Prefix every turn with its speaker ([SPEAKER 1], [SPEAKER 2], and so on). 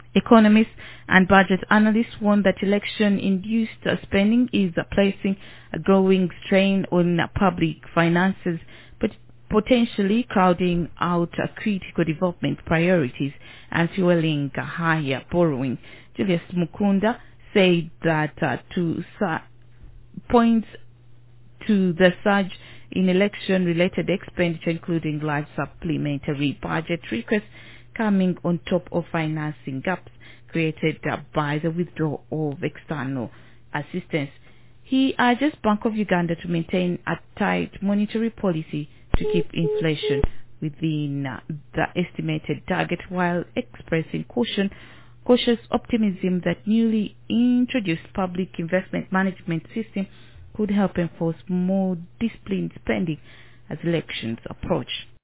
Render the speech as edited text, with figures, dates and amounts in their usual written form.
[SPEAKER 1] Economists and budget analysts warn that election-induced spending is placing a growing strain on public finances, but potentially crowding out critical development priorities and fueling higher borrowing. Julius Mukunda said that points to the surge in election-related expenditure, including large supplementary budget requests, coming on top of financing gaps created by the withdrawal of external assistance. He urges Bank of Uganda to maintain a tight monetary policy to keep inflation within the estimated target, while expressing cautious optimism that newly introduced public investment management system could help enforce more disciplined spending as elections approach.